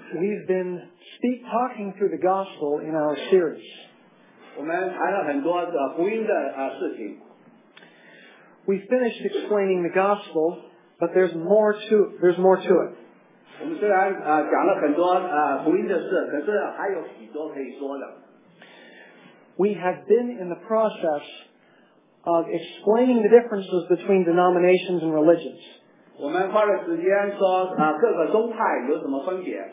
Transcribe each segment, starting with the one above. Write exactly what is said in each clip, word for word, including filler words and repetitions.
We've been speak talking through the gospel in our series. 我们谈了很多的福音的啊事情。 We finished explaining the gospel, but there's more to there's more to it. 我们虽然啊讲了很多啊福音的事，可是还有许多可以说的。 We have been in the process of explaining the differences between denominations and religions. 我们花了时间说啊各个宗派有什么分别。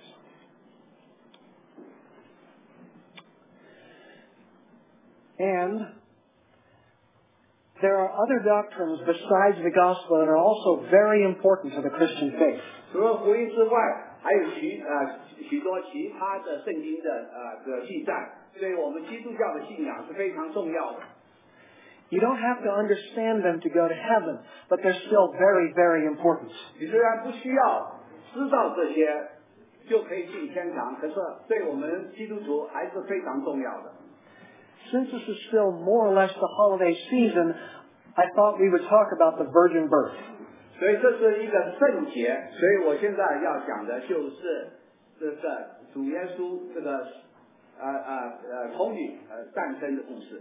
And there are other doctrines besides the gospel that are also very important to the Christian faith. 除了福音之外，还有许啊许多其他的圣经的啊的记载，所以我们基督教的信仰是非常重要的。 You don't have to understand them to go to heaven, but they're still very, very important. 你虽然不需要知道这些就可以进天堂，可是对我们基督徒还是非常重要的。 Since this is still more or less the holiday season, I thought we would talk about the virgin birth. 所以这是一个圣节，所以我现在要讲的就是这个主耶稣这个呃呃呃童女呃诞生的故事。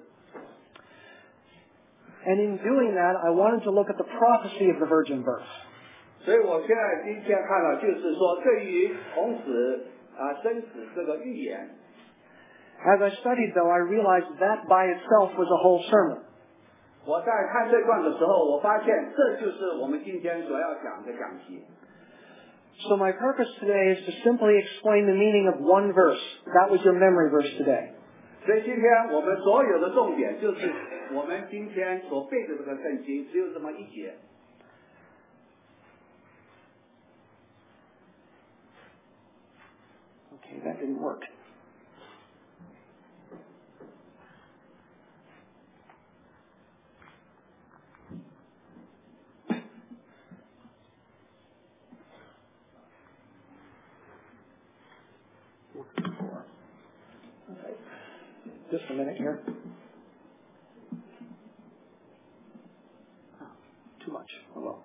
And in doing that, I wanted to look at the prophecy of the virgin birth. 所以我现在今天看到就是说，对于童子啊生子这个预言。 As I studied, though, I realized that by itself was a whole sermon. 我在看这段的时候，我发现这就是我们今天所要讲的讲题。 So my purpose today is to simply explain the meaning of one verse. That was your memory verse today. 所以今天我们所有的重点就是我们今天所背的这个圣经，只有这么一节。 Okay, that didn't work. Just a minute here. Oh, too much. Oh well.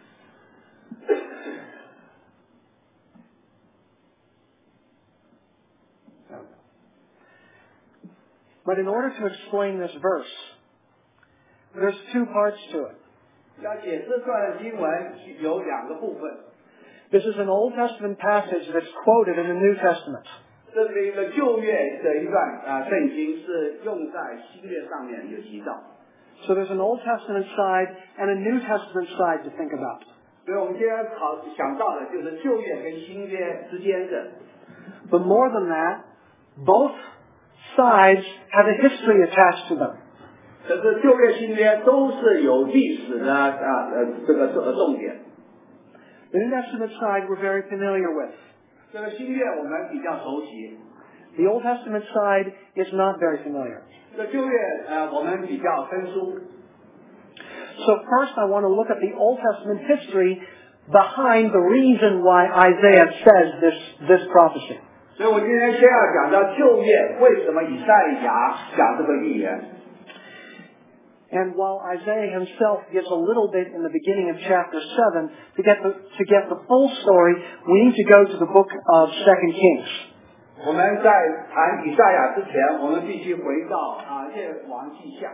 But in order to explain this verse, there's two parts to it. 要解释这段经文有两个部分。 This is an Old Testament passage that's quoted in the New Testament. 这是一个旧约的一段啊圣经，是用在新约上面有提到。 So there's an Old Testament side and a New Testament side to think about. 所以我们今天考想到的就是旧约跟新约之间的。 But more than that, both sides have a history attached to them. 可是旧约新约都是有历史的啊呃这个这个重点。 The New Testament side we're very familiar with. 这个新约我们比较熟悉。 The Old Testament side is not very familiar. 这旧约呃我们比较生疏。 So first I want to look at the Old Testament history behind the reason why Isaiah says this, this prophecy. 所以我今天先要讲到旧约为什么以赛亚讲这个预言。 And while Isaiah himself gives a little bit in the beginning of chapter seven, to get the, to get the full story, we need to go to the book of Second Kings. 我们在谈以赛亚之前，我们必须回到啊列王记下。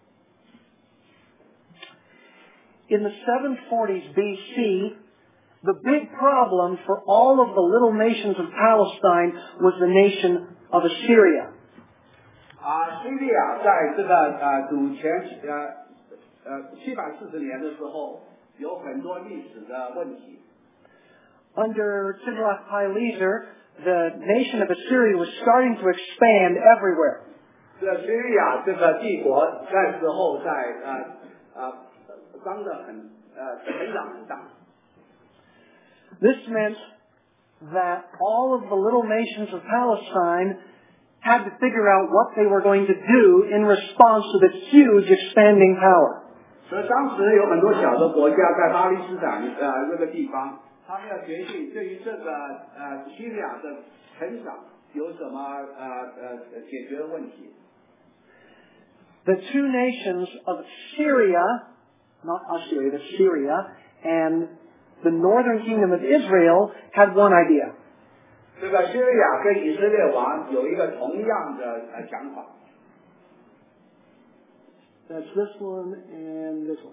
In the seven forties B C, the big problem for all of the little nations of Palestine was the nation of Assyria. 啊，叙利亚在这个呃主前呃呃七百四十年的时候，有很多历史的问题。 Under Tiglath-Pileser, the nation of Assyria was starting to expand everywhere. 这个叙利亚这个帝国那时候在呃呃长得很呃成长很大。 This meant that all of the little nations of Palestine had to figure out what they were going to do in response to this huge expanding power. 所以当时有很多小的国家在巴勒斯坦呃这个地方，他们要决定对于这个呃叙利亚的成长有什么呃呃解决的问题。 The two nations of Syria, not Assyria, but Syria, and the northern kingdom of Israel had one idea. 这个叙利亚跟以色列王有一个同样的呃想法。 That's this one and this one.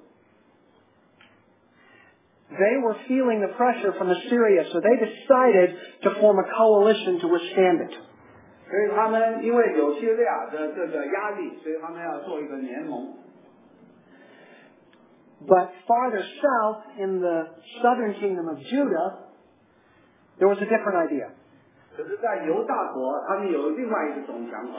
They were feeling the pressure from Assyria, so they decided to form a coalition to withstand it. 所以他们因为有叙利亚的这个压力，所以他们要做一个联盟。 But farther south in the southern kingdom of Judah, there was a different idea. 可是，在犹大国，他们有另外一种想法。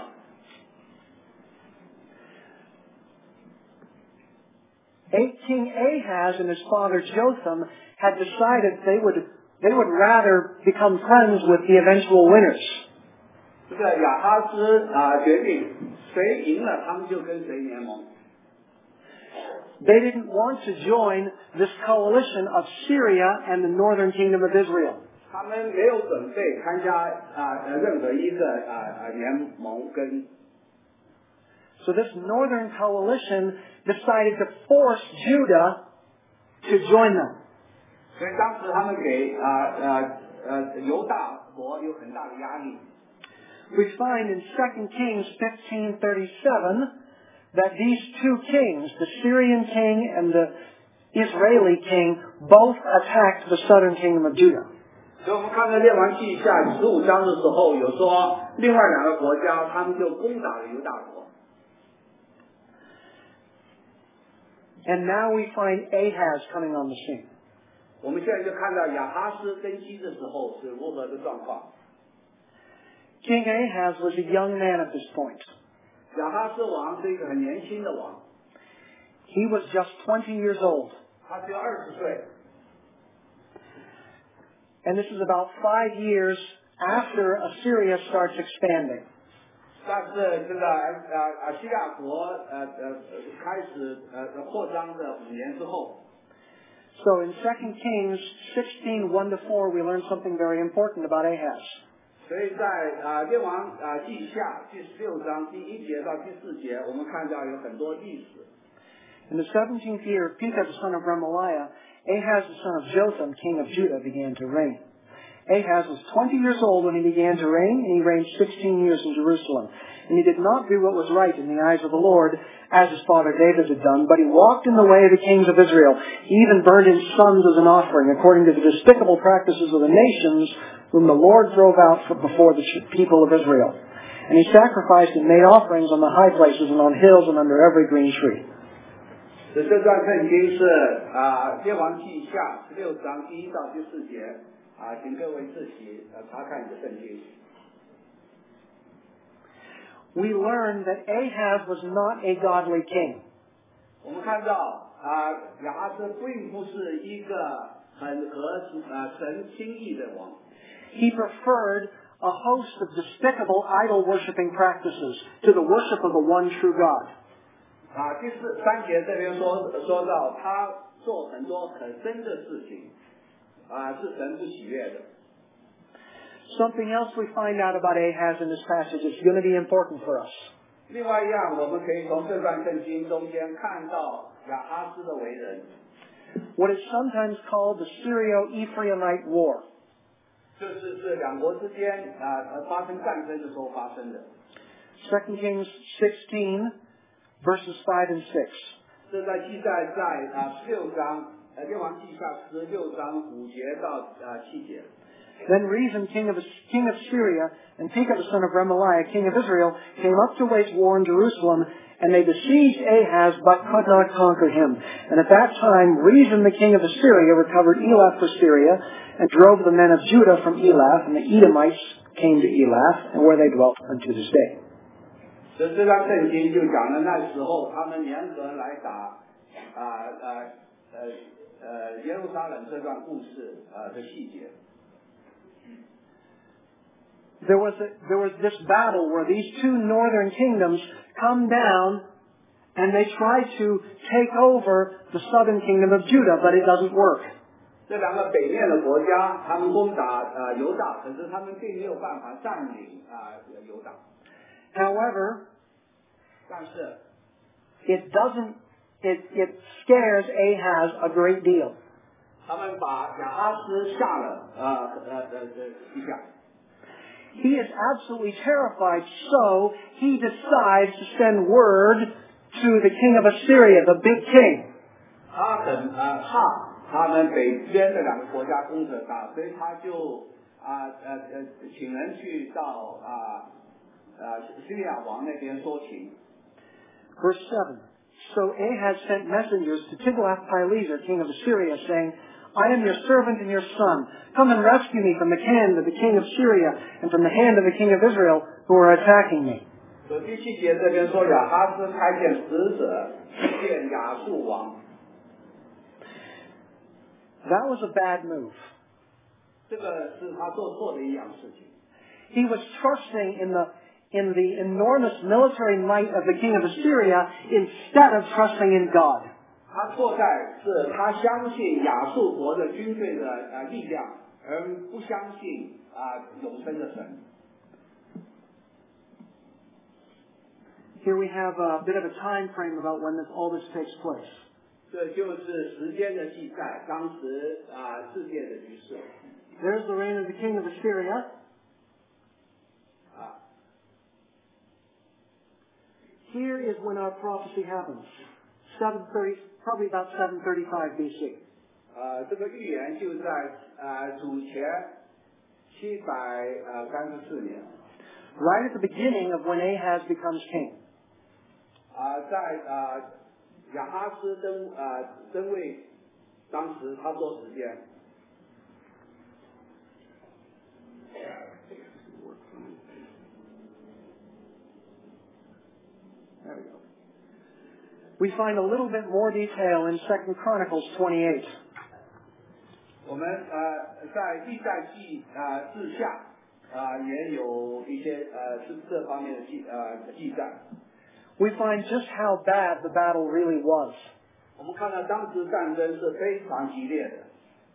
King Ahaz and his father Jotham had decided they would they would rather become friends with the eventual winners. 这个亚哈斯啊决定，谁赢了，他们就跟谁联盟。 They didn't want to join this coalition of Syria and the northern kingdom of Israel. 他们没有准备参加啊任何一个啊啊联盟跟。 So this northern coalition decided to force Judah to join them. 所以当时他们给啊呃呃犹大国有很大的压力。 We find in Second Kings fifteen thirty-seven that these two kings, the Syrian king and the Israeli king, both attacked the southern kingdom of Judah. 所以我们看到列王记下十五章的时候，有说另外两个国家，他们就攻打了犹大国。 And now we find Ahaz coming on the scene. 我们现在就看到亚哈斯登基的时候是如何的状况。 King Ahaz was a young man at this point. 亚哈斯王是一个很年轻的王。 He was just twenty years old. 他只有二十岁。 And this is about five years after Assyria starts expanding. 但是这个呃呃西亚国呃呃开始呃扩张的五年之后。 So in Second Kings sixteen one to four, we learn something very important about Ahaz. 所以在啊列王啊记下第十六章第一节到第四节，我们看到有很多历史。 In the seventeenth year of Pekah the son of Remaliah, Ahaz the son of Jotham, king of Judah, began to reign. Ahaz was twenty years old when he began to reign, and he reigned sixteen years in Jerusalem. And he did not do what was right in the eyes of the Lord, as his father David had done, but he walked in the way of the kings of Israel. He even burned his sons as an offering, according to the despicable practices of the nations whom the Lord drove out before the people of Israel. And he sacrificed and made offerings on the high places and on hills and under every green tree. 这这段圣经是啊列王记下十六章第一到第四节啊，请各位自己呃查看你的圣经。 We learn that Ahaz was not a godly king. 我们看到啊亚哈斯并不是一个很合啊神心意的王。 He preferred a host of despicable idol-worshipping practices to the worship of the one true God. 啊，第四三节这边说说到他做很多很深的事情，啊，是神不喜悦的。 Something else we find out about Ahaz in this passage is going to be important for us. 另外一样，我们可以从这段圣经中间看到亚哈斯的为人。 What is sometimes called the Syrio-Ephraimite War. 这是是两国之间啊发生战争的时候发生的。 Second Kings sixteen, verses five and six. 这在记载在啊十六章，呃列王记下十六章五节到啊七节。 Then Rezin, king of, king of Syria, and Pekah the son of Remaliah, king of Israel, came up to wage war in Jerusalem, and they besieged Ahaz, but could not conquer him. And at that time, Rezin, the king of Assyria, recovered Elath for Syria, and drove the men of Judah from Elath, and the Edomites came to Elath, and where they dwelt unto this day. 这这段圣经就讲了那时候他们联合来打啊呃呃呃耶路撒冷这段故事啊的细节。 There was a, there was this battle where these two northern kingdoms come down and they try to take over the southern kingdom of Judah, but it doesn't work. 这两个北面的国家，他们攻打啊犹大，可是他们并没有办法占领啊犹大。 However, 但是 it doesn't, it, it scares Ahaz a great deal. 他们把亚哈斯吓了啊呃呃呃一下。 He is absolutely terrified, so he decides to send word to the king of Assyria, the big king. 他很呃怕他们北边的两个国家攻克他，所以他就啊呃呃请人去到啊呃叙利亚王那边说情。 Verse seven. So Ahaz sent messengers to Tiglath-Pileser, king of Assyria, saying, I am your servant and your son. Come and rescue me from the hand of the king of Syria and from the hand of the king of Israel who are attacking me. 所以第七节这边说亚哈斯差遣使者去见亚述王。 That was a bad move. 这个是他做错的一样事情。 He was trusting in the in the enormous military might of the king of Assyria instead of trusting in God. 他错在是他相信亚述国的军队的呃力量，而不相信啊、呃、永生的神。 Here we have a bit of a time frame about when this, all this takes place. 这就是时间的记载，当时啊、呃、世界的局势。 There's the reign of the king of Assyria. 啊。 Here is when our prophecy happens. seven thirty, probably about seven thirty-five B C. 呃，这个预言就在呃主前七百呃三十四年。 Right at the beginning of when Ahaz becomes king. 啊、呃，在呃亚哈斯登呃登位，当时差不多时间。 There we go. We find a little bit more detail in Second Chronicles twenty-eight. 我们呃在历代记啊志下啊也有一些呃是这方面的记呃记载。 We find just how bad the battle really was. 我们看到当时战争是非常激烈的。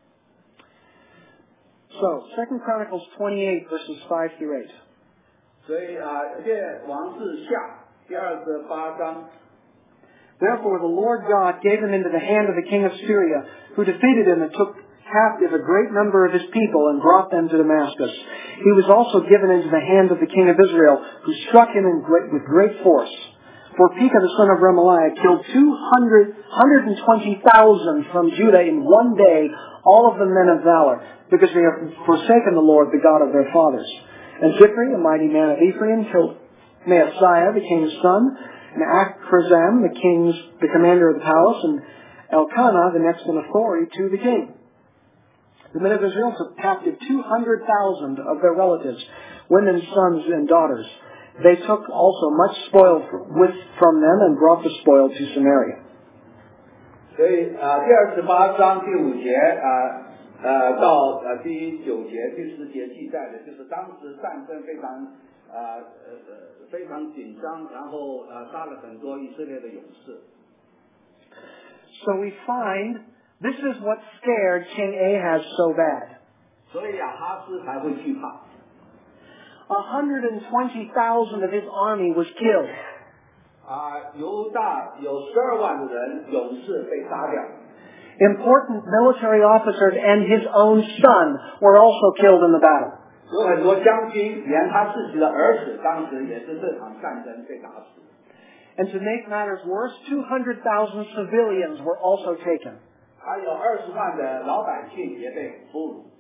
So, Second Chronicles twenty-eight verses five through eight. 所以啊，列王志下第二十八章。 Therefore the Lord God gave him into the hand of the king of Syria, who defeated him and took captive a great number of his people and brought them to Damascus. He was also given into the hand of the king of Israel, who struck him in great, with great force. For Pekah the son of Remaliah killed two hundred, one hundred twenty thousand from Judah in one day, all of them men of valor, because they have forsaken the Lord, the God of their fathers. And Zipri, a mighty man of Ephraim, killed Maaseiah, the king's son, and Achrazam, the king's, the commander of the palace, and Elkanah, the next in authority to the king. The men of Israel took captive two hundred thousand of their relatives, women, sons, and daughters. They took also much spoil with, from them and brought the spoil to Samaria. 所以啊，第二十八章第五节啊呃到呃第九节、第十节记载的，就是当时战争非常啊呃呃非常紧张，然后呃杀了很多以色列的勇士。 So we find this is what scared King Ahaz so bad. 所以亚哈斯才会惧怕。 one hundred twenty thousand of his army was killed. 啊，犹大有十二万的人勇士被杀掉。 Important military officers and his own son were also killed in the battle. 有很多将军，连他自己的儿子，当时也是这场战争被打死。 And to make matters worse, two hundred thousand civilians were also taken. 还有二十万的老百姓也被俘虏。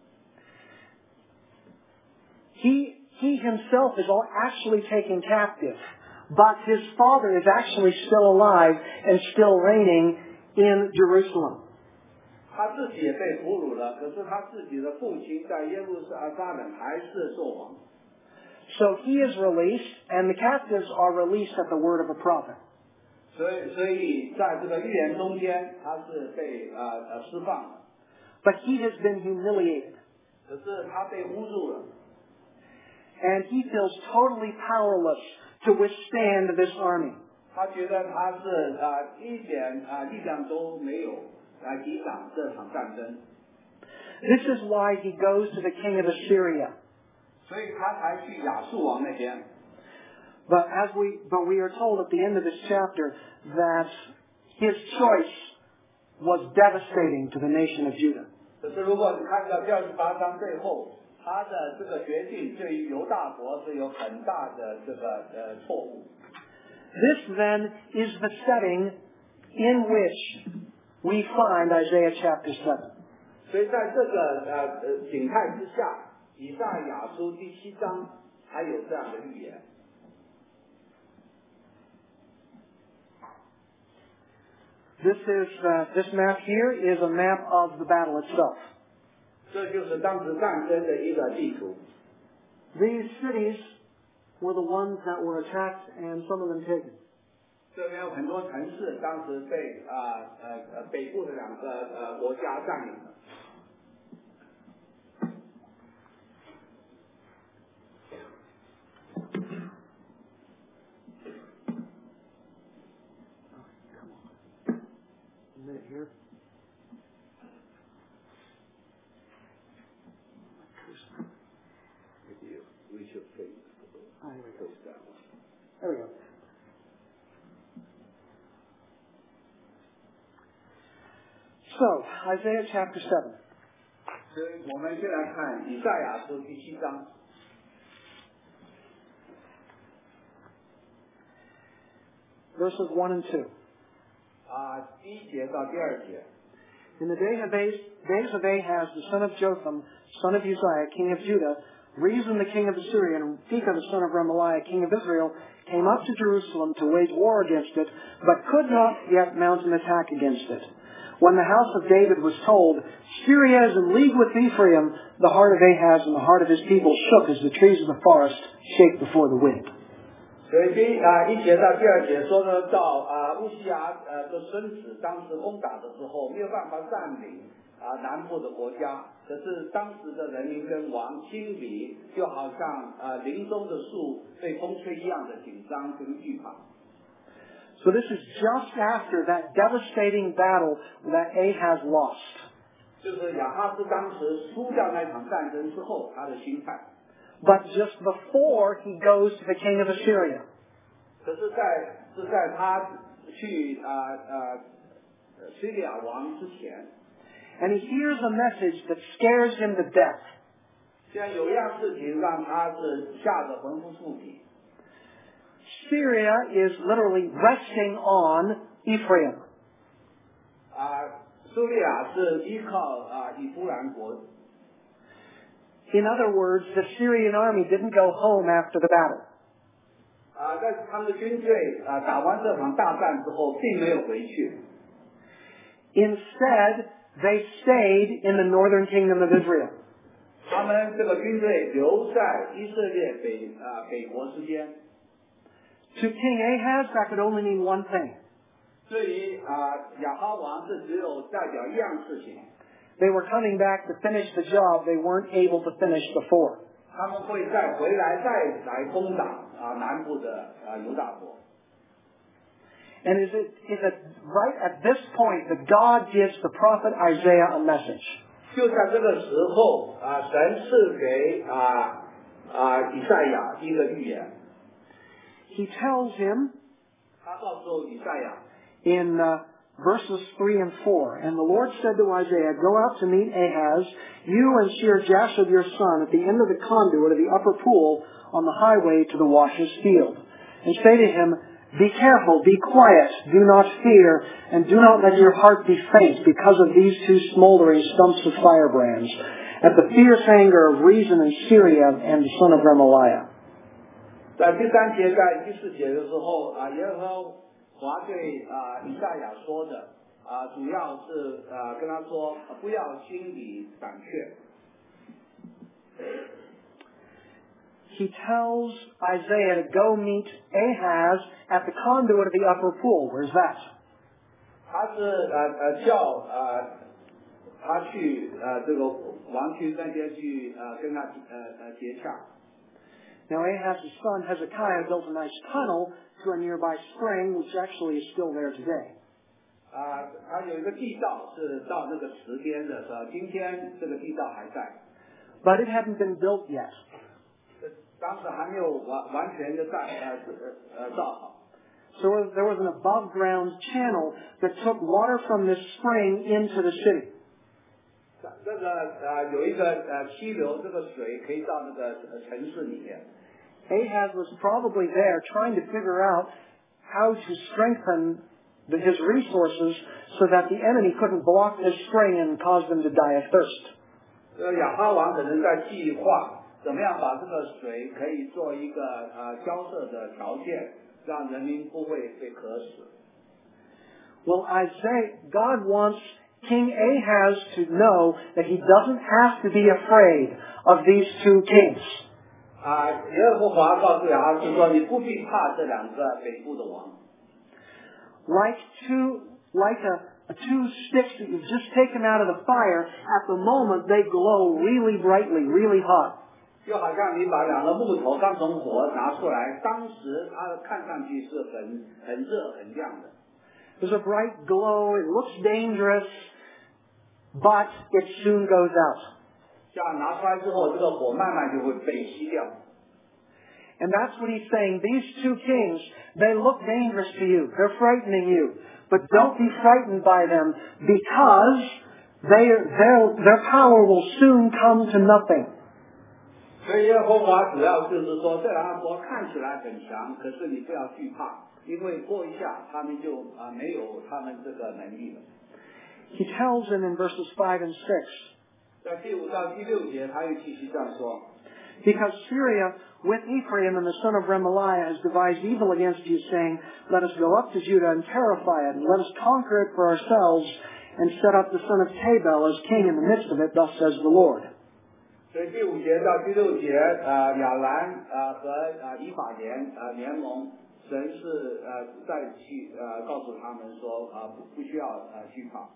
He, he himself is all actually taken captive, but his father is actually still alive and still reigning in Jerusalem. 他自己也被俘虏了，可是他自己的父亲在耶路撒冷还是做王。 So he is released, and the captives are released at the word of a prophet. 所以，所以在这个预言中间，他是被呃呃释放了。 But he has been humiliated. 可是他被侮辱了。 And he feels totally powerless to withstand this army. 他觉得他是啊、呃、一点啊、呃、力量都没有来抵挡这场战争。 This is why he goes to the king of Assyria. 所以他才去亚述王那边。 But as we, but we are told at the end of this chapter that his choice was devastating to the nation of Judah. 可是如果你看到第二十八章最后， 他的这个决定对于犹大国是有很大的这个呃错误。 This then is the setting in which we find Isaiah chapter seven. 所以在这个呃呃景态之下，以赛亚书第七章还有这样的预言。 This is uh, this map here is a map of the battle itself. 这就是当时战争的一个地图。 These cities were the ones that were attacked and some of them taken. 这边有很多城市当时被啊呃呃北部的两个呃国家占领了。 Here. We should face oh, here we go. that one. There we go. So, Isaiah chapter seven. 所以我们先来看以赛亚书第七章。 Verses one and two. 啊，第一节到第二节。 In the day of Ahaz, days of Ahaz, the son of Jotham, son of Uzziah, king of Judah, Rezin the king of Assyria and Pekah the son of Remaliah, king of Israel, came up to Jerusalem to wage war against it, but could not yet mount an attack against it. When the house of David was told, Syria is in league with Ephraim, the heart of Ahaz and the heart of his people shook as the trees of the forest shake before the wind. 所以第啊一节到第二节说呢，到啊乌西亚呃的孙子当时攻打的时候，没有办法占领啊南部的国家，可是当时的人民跟王心里就好像呃林中的树被风吹一样的紧张跟惧怕。 So this is just after that devastating battle that Ahaz lost. 就是亚哈斯当时输掉那场战争之后，他的心态。 But just before he goes to the king of Assyria. 可是在是在他去啊呃叙利亚王之前。 And he hears a message that scares him to death. 现在有一样事情让他是吓得魂不附体。 Syria is literally resting on Ephraim. 啊，叙利亚是依靠啊以弗兰国。 In other words, the Syrian army didn't go home after the battle. 啊，但是他们的军队啊打完这场大战之后，并没有回去。 Instead, they stayed in the northern kingdom of Israel. 他们这个军队留在以色列北啊北国之间。 To King Ahaz, that could only mean one thing. 对于啊亚哈王，这只有代表一样事情。 They were coming back to finish the job they weren't able to finish before. 他们会再回来，再来攻打啊南部的啊犹大国。 And is it, is it right at this point that God gives the prophet Isaiah a message? 就在这个时候啊，神赐给啊啊以赛亚一个预言。 He tells him 他告诉以赛亚 in uh, verses three and four, And the Lord said to Isaiah, Go out to meet Ahaz, you and Shear-Jashub your son, at the end of the conduit of the upper pool on the highway to the washer's field. And say to him, Be careful, be quiet, do not fear, and do not let your heart be faint because of these two smoldering stumps of firebrands, at the fierce anger of Rezin and Syria and the son of Remaliah. 在第三节、在第四节的时候啊，耶和华对啊以赛亚说的啊，主要是啊跟他说，不要心里胆怯。 He tells Isaiah to go meet Ahaz at the conduit of the upper pool. Where's that? 他是呃呃叫呃他去呃这个王区那边去呃跟他呃呃接洽。 Now Ahaz's son Hezekiah built a nice tunnel to a nearby spring, which actually is still there today. 啊，他有一个地道是到那个池边的，是吧？今天这个地道还在。 But it hadn't been built yet. 当时还没有完完全的在呃呃造好。 So there was an above-ground channel that took water from this spring into the city. 这个呃有一个呃溪流，这个水可以到那个呃城市里面。 Ahaz was probably there trying to figure out how to strengthen the, his resources so that the enemy couldn't block this spring and cause them to die of thirst. 呃，亚哈王可能在计划怎么样把这个水可以做一个呃交涉的条件，让人民不会被渴死。 Well, Isaiah, God wants King Ahaz to know that he doesn't have to be afraid of these two kings. 啊，耶和华告诉亚哈斯说：“你不必怕这两个北部的王。” Like two, like a, a two sticks that you've just taken out of the fire, at the moment they glow really brightly, really hot. 就好像你把两个木头刚从火拿出来，当时它看上去是很很热很亮的。 There's a bright glow. It looks dangerous, but it soon goes out. 像拿出来之后，这个火慢慢就会被熄掉。 And that's what he's saying. These two kings, they look dangerous to you. They're frightening you. But don't be frightened by them because they, their, their power will soon come to nothing. 所以耶和华主要就是说，这两个国看起来很强，可是你不要惧怕，因为过一下他们就啊、呃、没有他们这个能力了。 He tells them in verses five and six. 在第五到第六节，他又继续这样说。 Because Syria, with Ephraim and the son of Remaliah, has devised evil against you, saying, Let us go up to Judah and terrify it, and let us conquer it for ourselves, and set up the son of Tabel as king in the midst of it, thus says the Lord. 所以第五节到第六节，呃，亚兰呃和呃以法莲呃联盟，神是呃再去呃告诉他们说啊、呃、不不需要呃惧怕。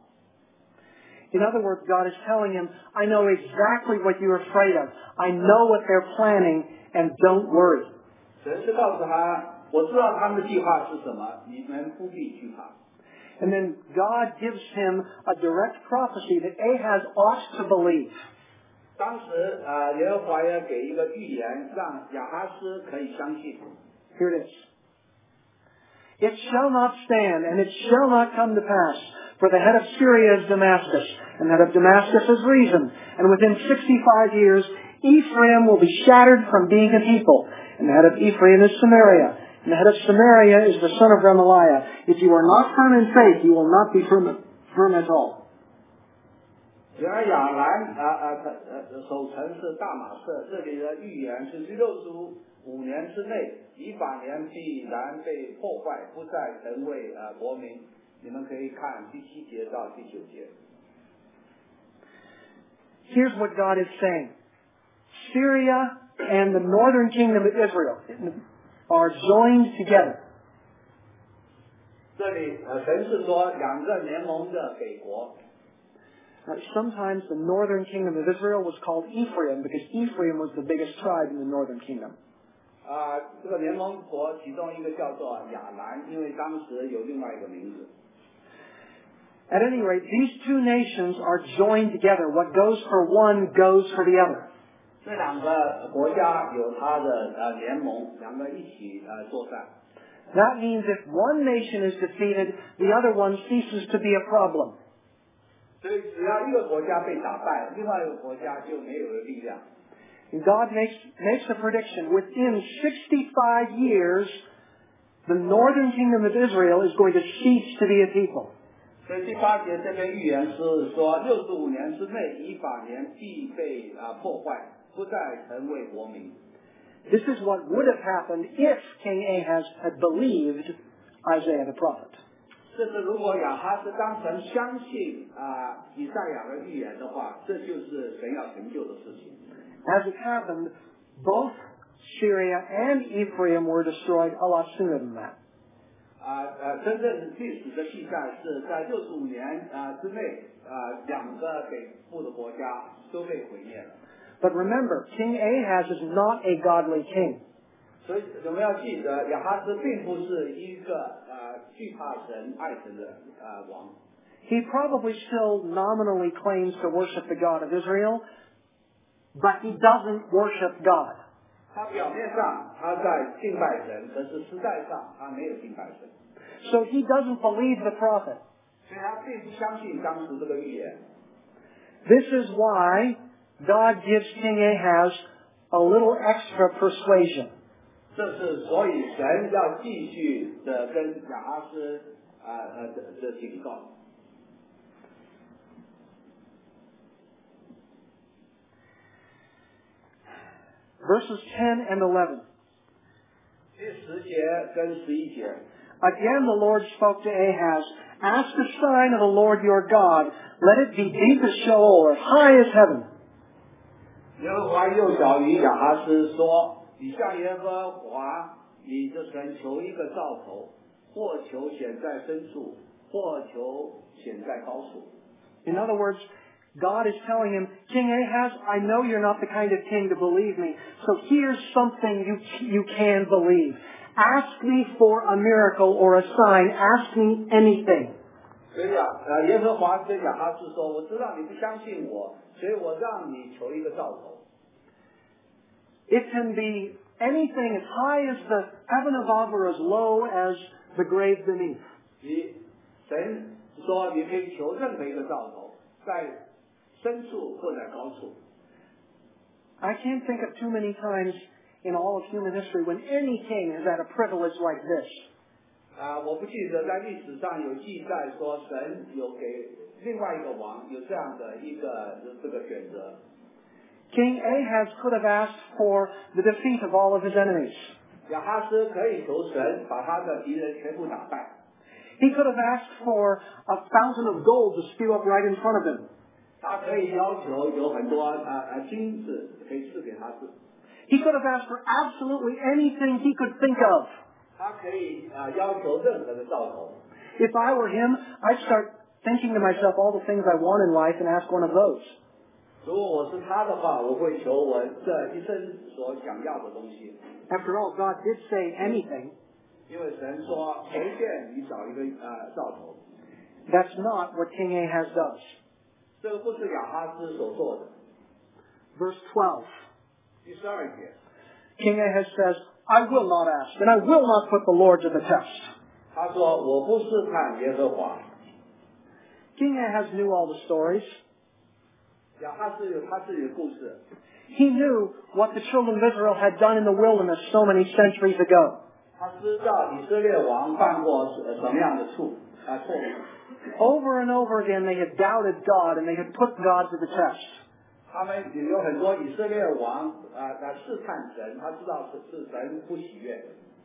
In other words, God is telling him, I know exactly what you're afraid of. I know what they're planning, and don't worry. 神是告诉他，我知道他们的计划是什么，你们不必惧怕。 And then God gives him a direct prophecy that Ahaz ought to believe. 当时呃耶和华要给一个预言，让亚哈斯可以相信。 Here it is. It shall not stand, and it shall not come to pass. For the head of Syria is Damascus, and the head of Damascus is Rezin. And within sixty-five years, Ephraim will be shattered from being a people. And the head of Ephraim is Samaria. And the head of Samaria is the son of Remaliah. If you are not firm in faith, you will not be firm, firm at all. 然而亚兰啊啊呃守城是大马色，这里的预言是六十五年之内，以法莲必然被破坏，不再成为呃国民。你们可以看第七节到第九节。 Here's what God is saying. Syria and the northern kingdom of Israel are joined together. 这里呃神是说两个联盟的北国。 Now, sometimes the northern kingdom of Israel was called Ephraim because Ephraim was the biggest tribe in the northern kingdom. 啊、呃，这个联盟国其中一个叫做亚兰，因为当时有另外一个名字。 At any rate, these two nations are joined together. What goes for one goes for the other. 这两个国家有它的呃联盟，两个一起呃作战。 That means if one nation is defeated, the other one ceases to be a problem. 所以只要一个国家被打败，另外一个国家就没有了力量。 And God makes, makes a prediction. Within sixty-five years, the northern kingdom of Israel is going to cease to be a people. 所以第八节这边预言是说，六十五年之内，以法莲必被啊破坏，不再成为国民。 This is what would have happened if King Ahaz had believed Isaiah the prophet. 这是如果亚哈斯当成相信啊以赛亚的预言的话，这就是神要成就的事情。 As it happened, both Syria and Ephraim were destroyed a lot sooner than that. 啊呃，真正历史的记载是在六十五年啊之内，啊两个北部的国家都被毁灭了。 But remember, King Ahaz is not a godly king. 所以我们要记得，亚哈斯并不是一个呃惧怕神、爱神的呃王。 He probably still nominally claims to worship the God of Israel, but he doesn't worship God. 他表面上他在敬拜神，可是实在上他没有敬拜神。 So he doesn't believe the prophet. 所以他并不相信当时这个预言。 This is why God gives King Ahaz a little extra persuasion. 这是所以神要继续的跟亚哈斯啊呃的的警告。 Verses ten and eleven. 第十节跟十一节。 Again the Lord spoke to Ahaz, Ask a sign of the Lord your God. Let it be deep as Sheol or high as heaven. 耶和华又小于亚哈斯说：“你向耶和华你的神求一个兆头，或求显在深处，或求显在高处。” In other words, God is telling him, King Ahaz, I know you're not the kind of king to believe me, so here's something you you can believe. Ask me for a miracle or a sign. Ask me anything. 所以啊，呃，耶和华跟亚哈斯说：“我知道你不相信我，所以我让你求一个兆头。” It can be anything as high as the heaven above or as low as the grave beneath. 你神说你可以求任何一个兆头，在深处或在高处。 I can't think of too many times in all of human history when any king has had a privilege like this. 啊，我不记得在历史上有记载说神有给另外一个王有这样的一个这个选择。 King Ahaz could have asked for the defeat of all of his enemies. 亚哈斯可以求神把他的敌人全部打败。 He could have asked for a fountain of gold to spew up right in front of him. 他可以要求有很多啊啊金子可以赐给他治。 He could have asked for absolutely anything he could think of. 他可以啊要求任何的兆头。 If I were him, I'd start thinking to myself all the things I want in life and ask one of those. 如果我是他的话，我会求我这一生所想要的东西。 After all, God did say anything. 因为神说随便你找一个呃兆头。 That's not what King Ahaz does. 这个不是亚哈斯所做的。 Verse twelve. 第十二节。 King Ahaz says, I will not ask, and I will not put the Lord to the test. 他说我不试探耶和华。 King Ahaz knew all the stories. 亚哈斯有他自己的故事。 He knew what the children of Israel had done in the wilderness so many centuries ago. 他知道以色列王犯过什么样的错啊错误。 Over and over again they had doubted God and they had put God to the test. 他们有很多以色列王啊来试探神，他知道是是神不喜悦的。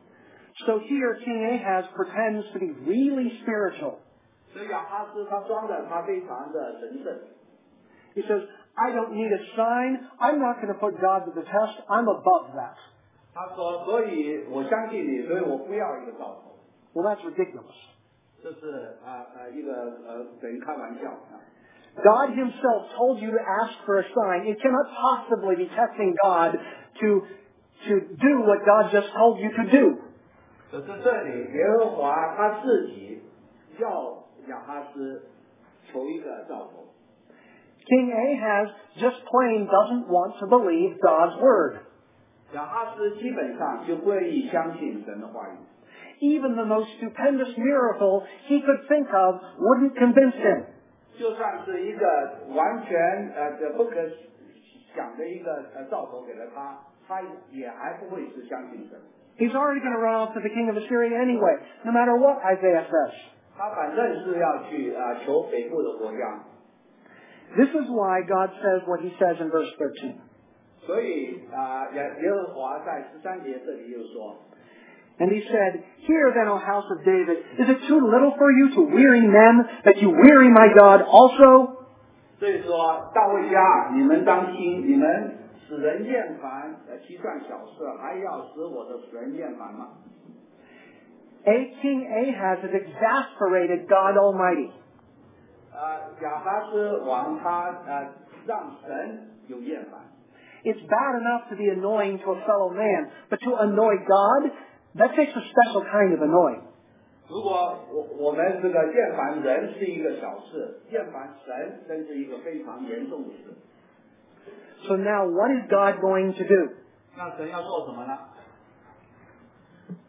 So here King Ahaz pretends to be really spiritual. 所以亚哈斯他装的他非常的神圣。 He says, I don't need a sign. I'm not going to put God to the test. I'm above that. 他说，所以我相信你，所以我不要一个兆头。 Well, that's ridiculous. 这是啊呃一个呃等于开玩笑啊。 God himself told you to ask for a sign. It cannot possibly be testing God to, to do what God just told you to do. 可是这里耶和华他自己要亚哈斯求一个兆头。 King Ahaz just plain doesn't want to believe God's word. 亚哈斯基本上就不愿意相信神的话语。 Even the most stupendous miracle he could think of wouldn't convince him. 就算是一个完全呃不可想的一个呃兆头给了他，他也还不会是相信神。 He's already going to run off to the king of Assyria anyway, no matter what Isaiah says. 他反正是要去啊、呃、求北部的国家。 This is why God says what he says in verse thirteen. 所以啊，耶耶和华在十三节这里又说 And he said, Hear then, O house of David, is it too little for you to weary men, that you weary my God also? 所以说大卫家，你们当心，你们使人厌烦，呃，计算小事，还要使我的使人厌烦吗？ A King Ahaz has exasperated God Almighty. 呃，亚哈斯王他呃让神有厌烦。 It's bad enough to be annoying to a fellow man, but to annoy God, that takes a special kind of annoying. 如果我我们这个厌烦人是一个小事，厌烦神真是一个非常严重的事。 So now what is God going to do? 那神要做什么呢？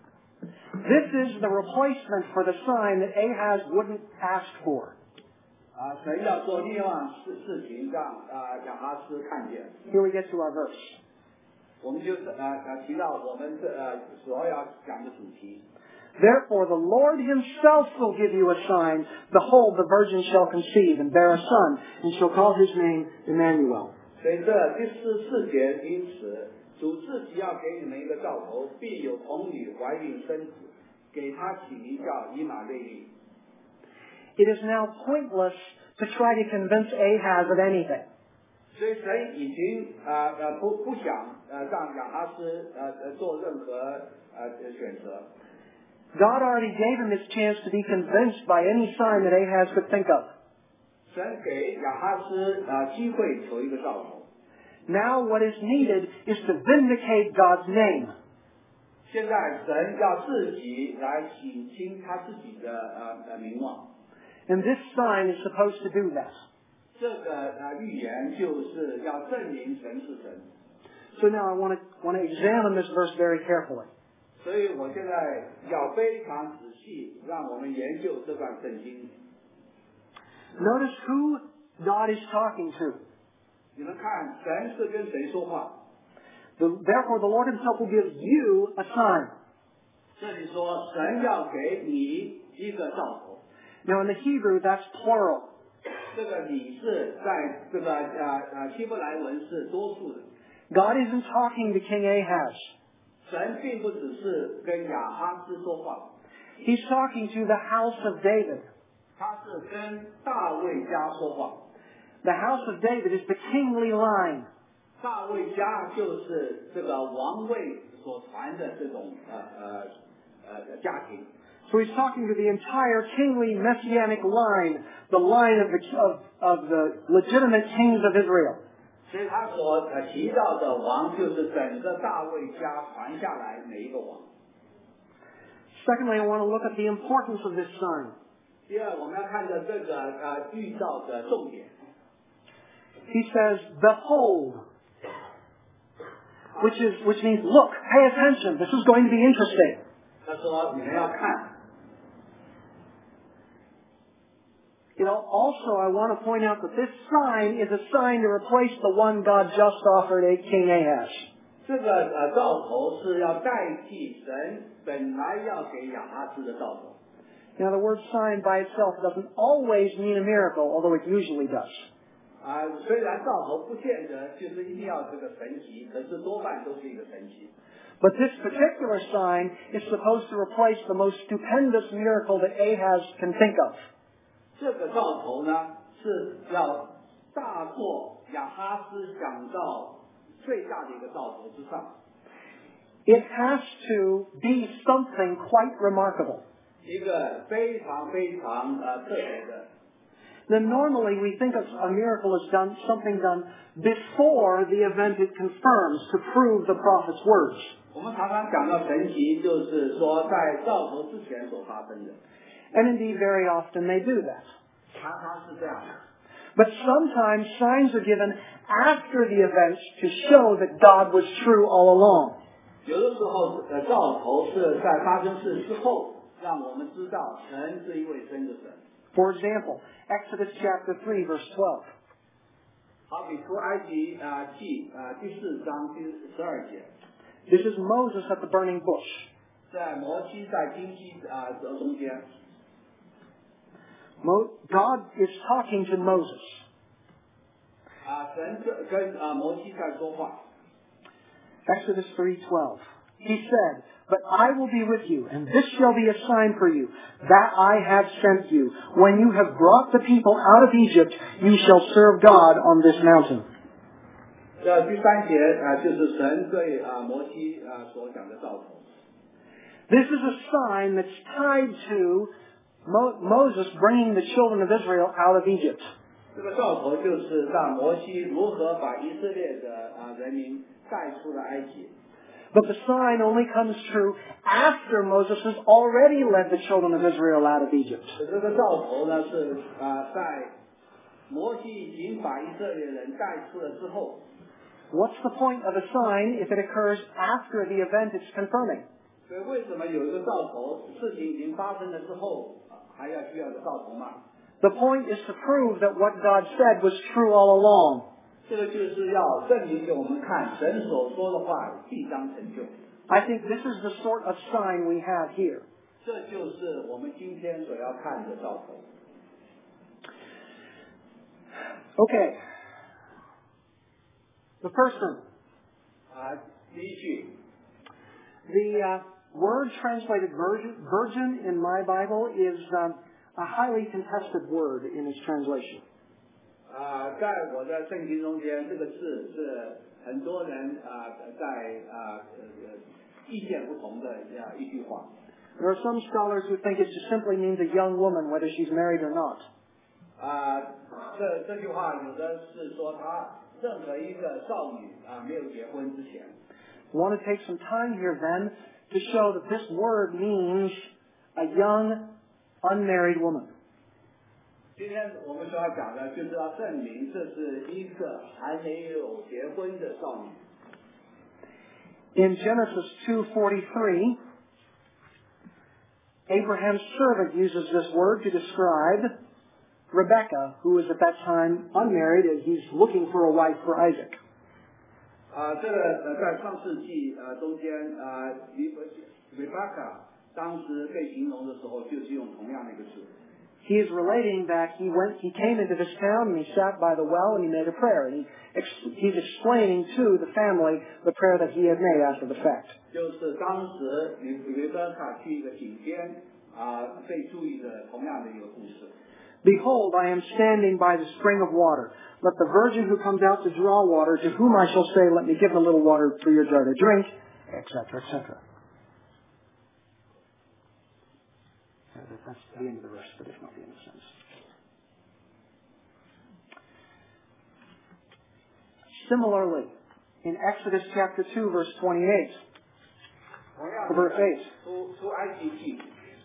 This is the replacement for the sign that Ahaz wouldn't ask for. 啊，神要做另外事事情让啊亚哈斯看见。 Here we get to our verse. 我们就是呃呃提到我们这呃所要讲的主题。 Therefore the Lord himself will give you a sign. Behold, the virgin shall conceive and bear a son, and shall call his name Emmanuel. 所以这第十四节，因此主自己要给你们一个兆头，必有童女怀孕生子，给他起名叫以马内利。 It is now pointless to try to convince Ahaz of anything. 所以神已经呃呃不不想呃让亚哈斯呃呃做任何呃选择。 God already gave him his chance to be convinced by any sign that Ahaz could think of. 神给亚哈斯啊机会求一个兆头。 Now what is needed is to vindicate God's name. 现在神要自己来洗清他自己的呃呃名望。 And this sign is supposed to do that. 这个呃预言就是要证明神是神。 So now I want to want to examine this verse very carefully. 所以我现在要非常仔细，让我们研究这段圣经。 Notice who God is talking to. 你们看，神是跟谁说话？ The, therefore, the Lord himself will give you a sign. 这里说神要给你一个兆头。 Now, in the Hebrew, that's plural. 这个你是在这个呃呃希伯来文是多数的。 God isn't talking to King Ahaz. 神并不只是跟亚哈斯说话， He's talking to the house of David. 他是跟大卫家说话。 The house of David is the kingly line. 大卫家就是这个王位所传的这种呃呃呃家庭。 So he's talking to the entire kingly messianic line, the line of the, of, of the legitimate kings of Israel. 所以他所呃提到的王，就是整个大卫家传下来每一个王。 Secondly, I want to look at the importance of this sign. 第二，我们要看的这个呃预兆的重点。 He says, behold, which is which means look, pay attention. This is going to be interesting. 他说你们要看。 You know, also I want to point out that this sign is a sign to replace the one God just offered a King Ahaz. 这个呃兆头是要代替神本来要给亚哈斯的兆头。 Now the word sign by itself doesn't always mean a miracle, although it usually does. 啊、虽然兆头不见得就是一定要这个神奇，可是多半都是一个神奇。 But this particular sign is supposed to replace the most stupendous miracle that Ahaz can think of. 这个兆头呢，是要大过亚哈斯想到最大的一个兆头之上。 It has to be something quite remarkable. 一个非常非常呃特别的。 Then normally we think of a miracle as done, something done before the event it confirms to prove the prophet's words. 我们常常讲到神奇，就是说在兆头之前所发生的。 And indeed, very often they do that. 常常是这样的。 But sometimes signs are given after the events to show that God was true all along. 有的时候，呃，兆头是在发生事之后，让我们知道神是一位真的神。 For example, Exodus chapter three, verse twelve. 好比出埃及啊、呃、记啊、呃、第四章第十二节， This is Moses at the burning bush. 在摩西在荆棘啊的中间， Mo- God is talking to Moses. 啊、神跟跟啊、摩西在说话。 Exodus three twelve. He said, "But I will be with you, and this shall be a sign for you, that I have sent you. When you have brought the people out of Egypt, you shall serve God on this mountain." 这第三节啊、呃，就是神对啊、摩西啊、所讲的兆头。 This is a sign that's tied to Mo- Moses bringing the children of Israel out of Egypt. 这个兆头就是让摩西如何把以色列的啊、人民带出了埃及。 But the sign only comes true after Moses has already led the children of Israel out of Egypt. 这个兆头呢是啊、在摩西已经把以色列人带出了之后。 What's the point of a sign if it occurs after the event it's confirming? 所以为什么有一个兆头，事情已经发生了之后，啊还要需要有兆头嘛？ The point is to prove that what God said was true all along. 这个就是要证明给我们看，神所说的话必当成就。 I think this is the sort of sign we have here. 这就是我们今天所要看的兆头。 Okay. The person. 啊，第一句。 The uh, word translated virgin, virgin in my Bible is um, a highly contested word in its translation. 啊，在我的圣经中间，这个字是很多人啊在啊意见不同的啊一句话。 There are some scholars who think it just simply means a young woman, whether she's married or not. 啊，这这句话有的是说她任何一个少女啊没有结婚之前。 I want to take some time here then to show that this word means a young, unmarried woman. 今天我们所要讲的就是要证明这是一个还没有结婚的少女。 In Genesis two forty-three, Abraham's servant uses this word to describe Rebekah, who was at that time unmarried, and he's looking for a wife for Isaac. 啊，这个呃，在创世纪呃中间啊 ，Rebecca 当时被形容的时候，就是用同样的一个字。 He is relating that he went, he came into this town and he sat by the well and he made a prayer. And he, he's explaining to the family the prayer that he had made after the fact. 就是当时 Rebecca 去一个井边啊，被注意的同样的一个故事。 Behold, I am standing by the spring of water. Let the virgin who comes out to draw water, to whom I shall say, let me give a little water for your jar to drink, et cetera, et cetera. That's the end of the verse, but it's not the end of the sentence. Similarly, in Exodus chapter two, verse twenty-eight, verse eight. 出出埃及记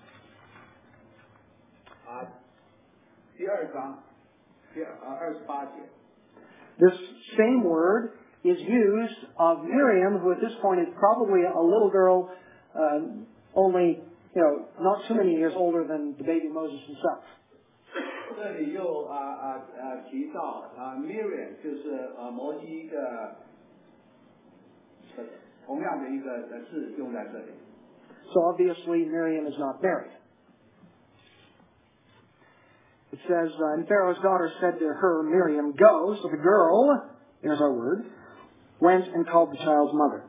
啊，第二章，第啊二十八节。 This same word is used of Miriam, who at this point is probably a little girl, uh, only, you know, not too many years older than the baby Moses himself. 这里又啊啊啊提到啊 Miriam 就是呃摩西一个同样的一个字用在这里。 So obviously Miriam is not married. It says, uh, and Pharaoh's daughter said to her, Miriam, go. So the girl, there's our word, went and called the child's mother.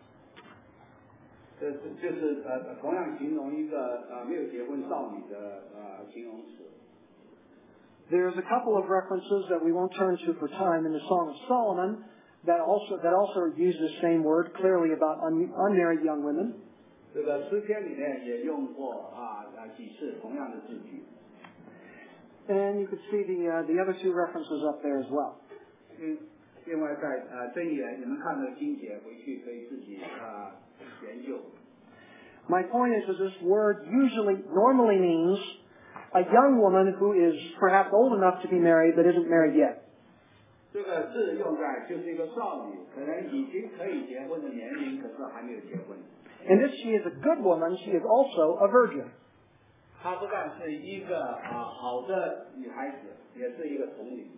这就是呃同样形容一个呃没有结婚少女的呃形容词。 There's a couple of references that we won't turn to for time in the Song of Solomon that also that also use the same word clearly about un, unmarried young women. 这个诗篇里面也用过啊啊几次同样的字句。 And you could see the uh, the other two references up there as well. 另另外在呃箴言，你们看这个经节回去可以自己啊研究。 My point is that this word usually normally means a young woman who is perhaps old enough to be married but isn't married yet. 这个字用在就是一个少女，可能已经可以结婚的年龄，可是还没有结婚。 And if she is a good woman, she is also a virgin. 她不但是一个啊好的女孩子，也是一个童女。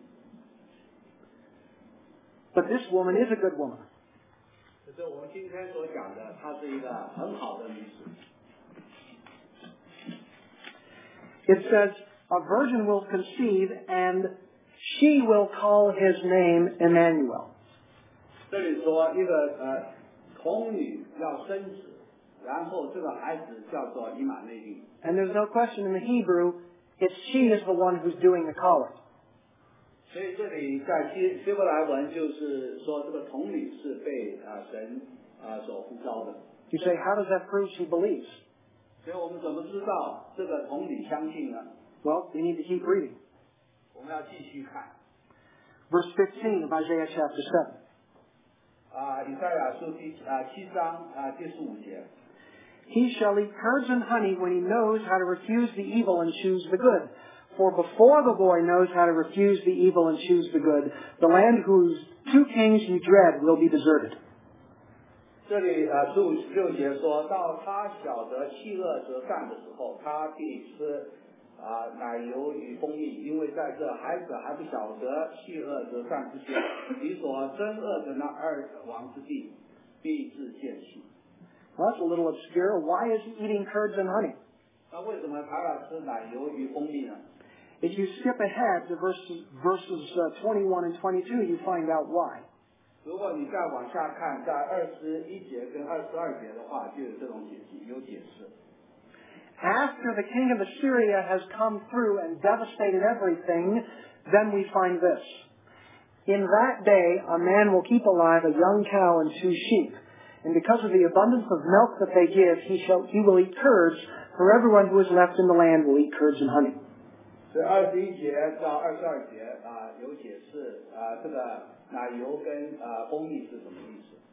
But this woman is a good woman. 可是我们今天所讲的，她是一个很好的女子。 It says, a virgin will conceive and she will call his name Emmanuel. 这里说一个呃童女要生子，然后这个孩子叫做以马内利。 And there's no question in the Hebrew, it's she is the one who's doing the calling. 所以这里在希希伯来文就是说，这个童女是被啊神啊所呼召的。 You say, how does that prove she believes? 所以我们怎么知道这个童女相信呢？ Well, you need to keep reading. 我们要继续看。 Verse fifteen of Isaiah chapter seven. 啊，以赛亚书第啊七章啊第十五节。 He shall eat curds and honey when he knows how to refuse the evil and choose the good. For before the boy knows how to refuse the evil and choose the good, the land whose two kings you dread will be deserted. 这里啊十五十六节说到，他晓得弃恶择善的时候，他必吃啊奶油与蜂蜜，因为在这孩子还不晓得弃恶择善之先，你所憎恶的那二王之地必至见性。 Well, that's a little obscure. Why is he eating curds and honey? 那为什么他要吃奶油与蜂蜜呢？ If you skip ahead to verses, verses uh, twenty-one and twenty-two, you find out why. 如果你再往下看，在二十一节跟二十二节的话，就有这种解析，有解释。 After the king of Assyria has come through and devastated everything, then we find this. In that day, a man will keep alive a young cow and two sheep. And because of the abundance of milk that they give, he shall he will eat curds, for everyone who is left in the land will eat curds and honey. 这二十一节到二十二节啊，有解释啊，这个奶油跟啊蜂蜜是什么意思？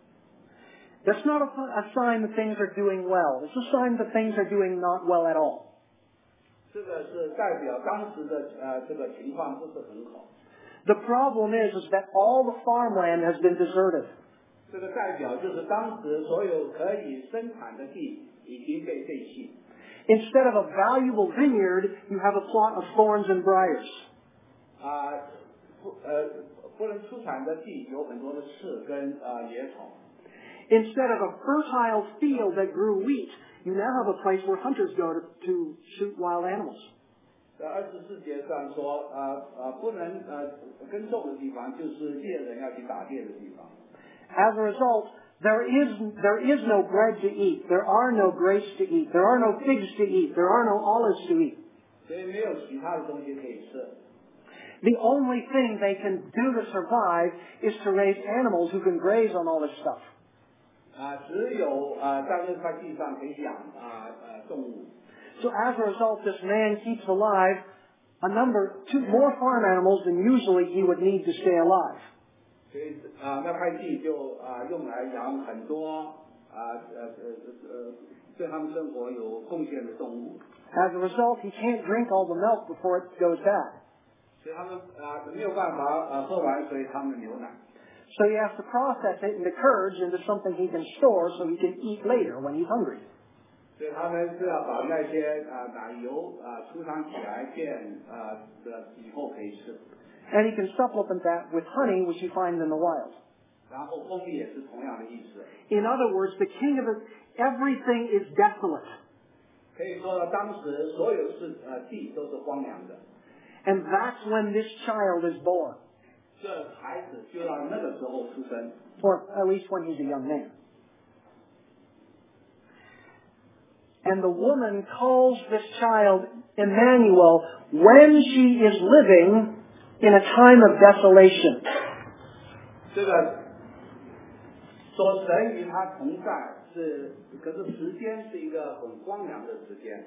That's not a, a sign that things are doing well. It's a sign that things are doing not well at all. 这个是代表当时的呃这个情况不是很好。 The problem is, is that all the farmland has been deserted. 这个代表就是当时所有可以生产的地已经被废弃。 Instead of a valuable vineyard, you have a plot of thorns and briars. 啊，不呃不能出产的地有很多的刺跟啊野草。 Instead of a fertile field that grew wheat, you now have a place where hunters go to, to shoot wild animals. 在二十四节上说，呃呃不能呃耕种的地方，就是猎人要去打猎的地方。 As a result, there is, there is no bread to eat. There are no grapes to eat. There are no figs to eat. There are no olives to eat. 所以没有其他的东西可以吃。 The only thing they can do to survive is to raise animals who can graze on all this stuff. 啊，只有啊在那块地上可以养啊呃动物。 So as a result, this man keeps alive a number, two more farm animals than usually he would need to stay alive. 所以啊那块地就啊用来养很多啊呃呃呃对他们生活有贡献的动物。 As a result, he can't drink all the milk before it goes bad. 所以他们啊没有办法啊喝完所以他们的牛奶。 So he has to process it into curds into something he can store so he can eat later when he's hungry. 所以他们是要把那些啊奶油啊储藏起来变啊的以后可以吃。 And he can supplement that with honey, which you find in the wild. 然后蜂蜜也是同样的意思。 In other words, the king of it, everything is desolate. 可以说当时所有是呃地都是荒凉的。 And that's when this child is born. 这孩子就要那个时候出生。 Or at least when he's a young man. And the woman calls this child Emmanuel when she is living in a time of desolation. 这个说神与他同在是，可是时间是一个很荒凉的时间。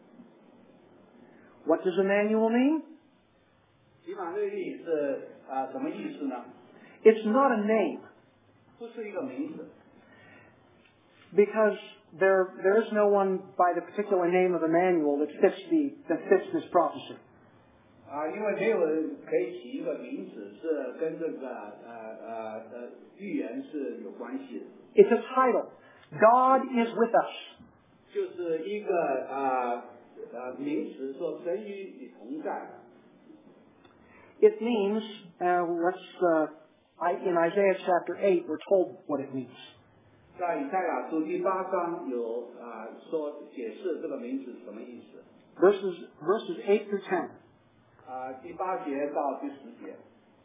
What does Emmanuel mean? 以马内利是啊、呃、什么意思呢？ It's not a name. 不是一个名字。 Because there, there is no one by the particular name of Emmanuel that fits, the, that fits this prophecy. 啊，因为没有人可以起一个名字是跟这个呃呃呃预言是有关系的。 It's a title. God is with us. 就是一个啊呃名词，说神与你同在。 It means, uh, let's, uh, I, in Isaiah chapter eight, we're told what it means. 在以赛亚书第八章有啊、呃、说解释这个名字什么意思。 Verses, verses eight through ten. 啊、第八节到第十节。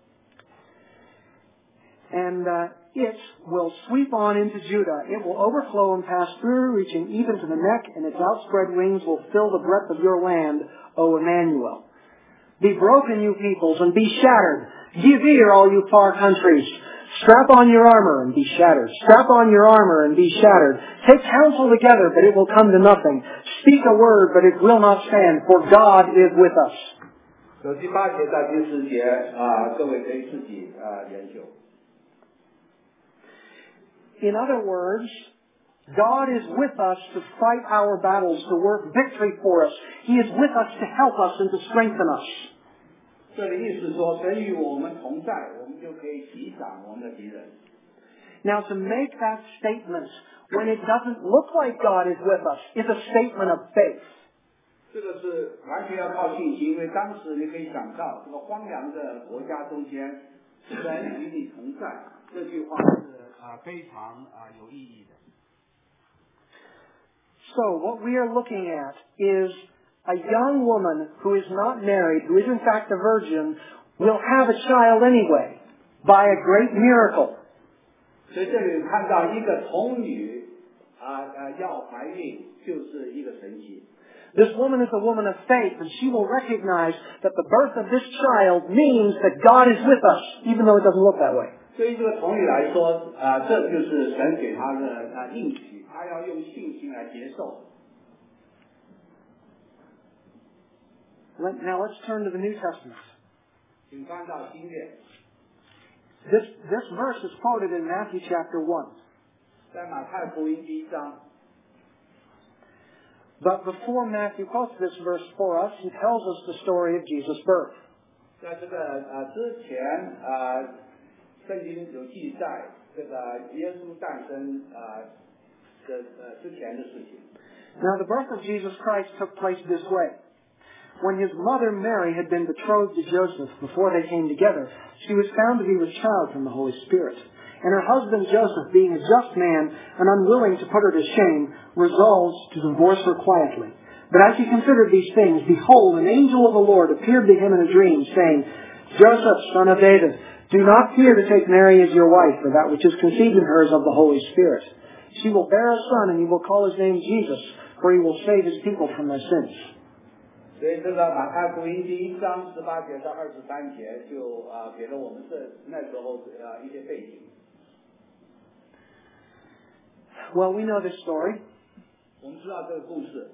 And uh, it will sweep on into Judah. It will overflow and pass through, reaching even to the neck, and its outspread wings will fill the breadth of your land, O Emmanuel. Be broken, you peoples, and be shattered. Give ear, all you far countries. Strap on your armor and be shattered. Strap on your armor and be shattered. Take counsel together, but it will come to nothing. Speak a word, but it will not stand, for God is with us. 所以第八节到第十节啊、各位可以自己啊、研究。 In other words, God is with us to fight our battles, to work victory for us. He is with us to help us and to strengthen us. 这里意思说，神与我们同在，我们就可以击掌我们的敌人。 Now, to make that statement when it doesn't look like God is with us is a statement of faith. 这个是完全要靠信心，因为当时你可以想到，这个荒凉的国家中间，神与你同在，这句话是啊非常啊有意义的。 So what we are looking at is a young woman who is not married, who is in fact a virgin, will have a child anyway by a great miracle. 所以这里看到一个童女啊呃要怀孕，就是一个神迹。 This woman is a woman of faith, and she will recognize that the birth of this child means that God is with us, even though it doesn't look that way. 对于这个童女来说，啊、呃，这就是神给她的啊应许，她要用信心来接受。 Let, now let's turn to the New Testament. 请翻到新约。 This, this verse is quoted in Matthew chapter one. 在马太福音第一章。 But before Matthew quotes this verse for us, he tells us the story of Jesus' birth. 在这个呃之前啊，圣经有记载这个耶稣诞生啊的呃之前的事情。 Now the birth of Jesus Christ took place this way. When his mother Mary had been betrothed to Joseph before they came together, she was found to be with child from the Holy Spirit. And her husband Joseph, being a just man and unwilling to put her to shame, resolved to divorce her quietly. But as he considered these things, behold, an angel of the Lord appeared to him in a dream, saying, Joseph, son of David, do not fear to take Mary as your wife, for that which is conceived in her is of the Holy Spirit. She will bear a son, and you will call his name Jesus, for he will save his people from their sins. 所以这个马太福音第一章十八节到二十三节就啊给了我们这那时候啊一些背景。 Well, we know this story. 我们知道这个故事。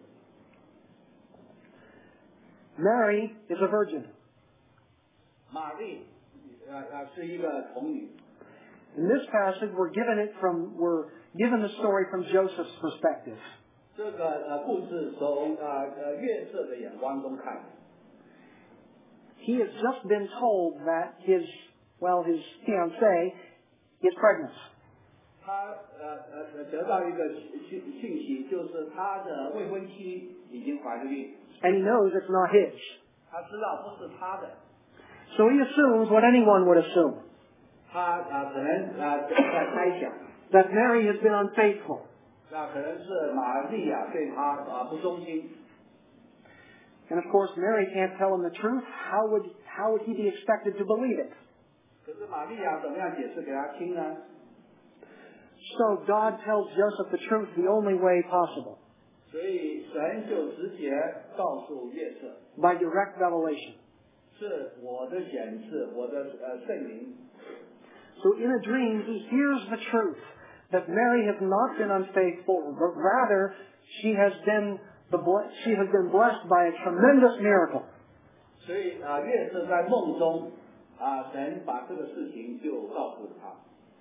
Mary is a virgin. 玛丽啊啊是一个童女。 In this passage, we're given it from we're given the story from Joseph's perspective. 这个呃故事从啊呃约瑟的眼光中看。 He has just been told that his well his fiancée is pregnant. 他呃呃得到一个信信息，就是他的未婚妻已经怀了孕。 And he knows it's not his. 他知道不是他的。 So he assumes what anyone would assume. 他啊可能啊在猜想。 That Mary has been unfaithful. 那可能是玛利亚对他啊不忠心。 And of course, Mary can't tell him the truth. How would how would he be expected to believe it? 可是玛利亚怎么样解释给他听呢？ So God tells Joseph the truth the only way possible. 所以神就直接告诉约瑟 By direct revelation. 是我的显示，我的呃圣灵。 So in a dream, he hears the truth that Mary has not been unfaithful, but rather she has been the she has been blessed by a tremendous miracle. 所以啊，约瑟在梦中啊，神把这个事情就告诉了他。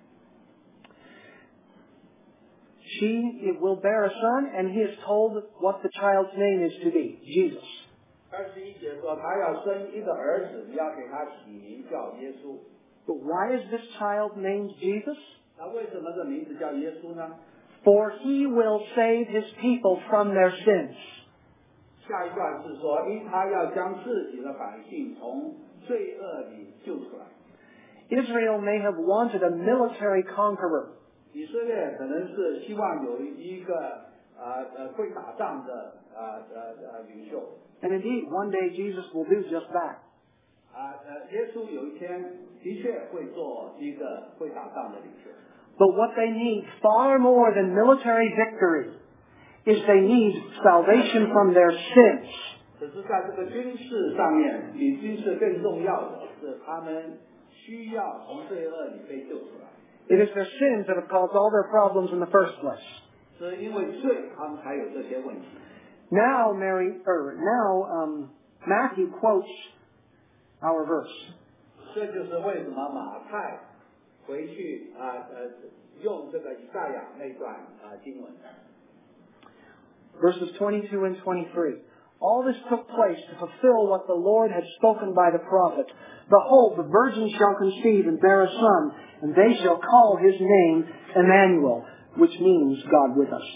She will bear a son, and he is told what the child's name is to be, Jesus. 二十一节说，他要生一个儿子，你要给他起名叫耶稣。 But why is this child named Jesus? 那为什么这名字叫耶稣呢？ For he will save his people from their sins. 下一段是说，因他要将自己的百姓从罪恶里救出来。 Israel may have wanted a military conqueror. 以色列可能是希望有一个呃呃会打仗的呃呃呃领袖。 And indeed, one day Jesus will do just that. 啊呃，耶稣有一天的确会做一个会打仗的领袖。 But what they need far more than military victory is they need salvation from their sins. 可是在这个军事上面，比军事更重要的是他们需要从罪恶里被救出来。 It is their sins that have caused all their problems in the first place. 是因为罪，他们才有这些问题。 Now, Mary, or now, um, Matthew quotes our verse. 这就是为什么马太回去啊呃用这个以赛亚那段啊经文。 Verses twenty-two and twenty-three. All this took place to fulfill what the Lord had spoken by the prophet. Behold, the virgin shall conceive and bear a son, and they shall call his name Emmanuel, which means God with us.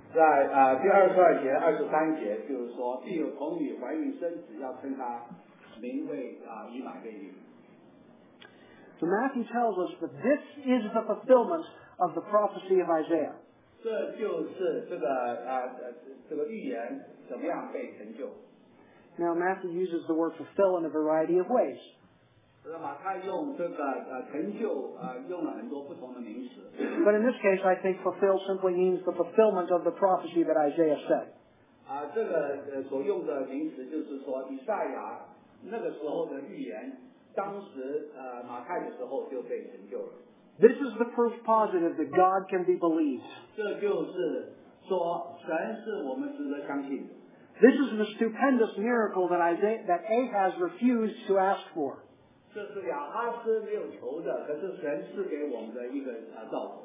在啊、呃、第二十二节、二十三节，就是说必有童女怀孕生子，要称她名为啊、以马内利。 So Matthew tells us that this is the fulfillment of the prophecy of Isaiah. 这就是这个啊呃这个预言怎么样被成就。 Now Matthew uses the word fulfill in a variety of ways. 那么他用这个呃成就呃用了很多不同的名词。 But in this case, I think fulfill simply means the fulfillment of the prophecy that Isaiah said. 啊，这个呃所用的名词就是说，以赛亚那个时候的预言，当时呃马太的时候就被成就了。 This is the proof positive that God can be believed. 这就是说，神是我们值得相信的。 This is the stupendous miracle that Isaiah, that Ahaz refused to ask for. 这是亚哈斯没有求的，可是神赐给我们的一个呃兆头。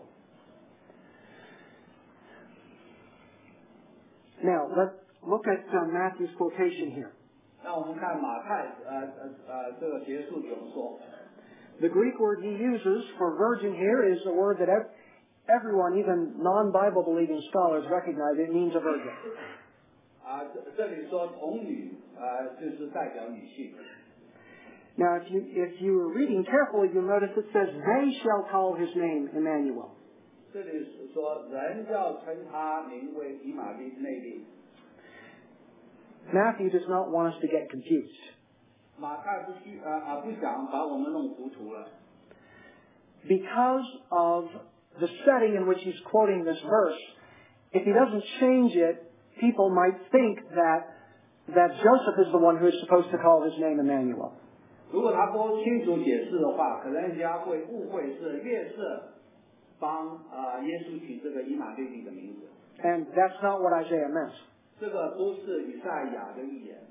Now, let's look at uh, Matthew's quotation here. 那我们看马太呃呃呃这个结束怎么说？ The Greek word he uses for virgin here is a word that ev- everyone, even non-Bible believing scholars, recognize. It means a virgin. 啊，这这里说童女呃就是代表女性。 Now, if you, if you were reading carefully, you'll notice it says, they shall call his name Emmanuel. 这里是说人要称他名为以马利内利。 Matthew does not want us to get confused. 马太不需啊啊不想把我们弄糊涂了。 Because of the setting in which he's quoting this verse, if he doesn't change it, people might think that, that Joseph is the one who is supposed to call his name Emmanuel. 如果他不清楚解释的话，可能人家会误会是约瑟帮啊耶稣取这个以马内利的名字。 And that's not what Isaiah meant. 这个不是以赛亚的预言。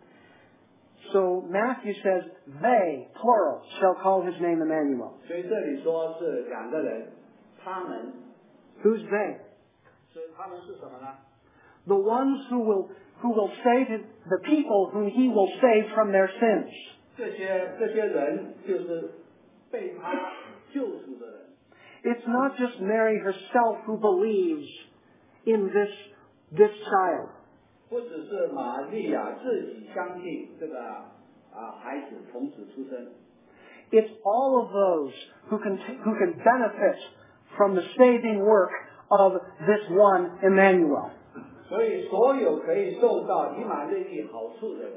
So Matthew says, they, plural, shall call his name Emmanuel. 所以这里说是两个人，他们 Who's they? 是他们是什么呢？ The ones who will, who will save the people whom he will save from their sins. 这些这些人就是被他救赎的人。 It's not just Mary herself who believes in this, this child. 不只是玛利亚自己相信这个啊孩子从此出生， It's all of those who can, who can benefit from the saving work of this one Emmanuel. 所以所有可以受到以马内利好处的人。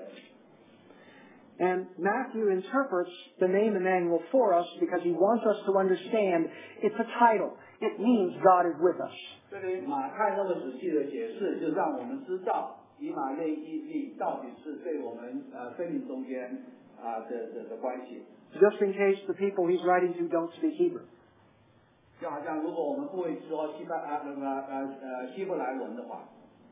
And Matthew interprets the name Emmanuel for us because he wants us to understand it's a title. It means God is with us. 这里马太那么仔细的解释，就让我们知道以马内利到底是对我们呃生命中间啊、的的的关系。 Just in case the people he's writing to don't speak Hebrew. 就好像如果我们不会说希伯啊那个呃呃希伯来文的话。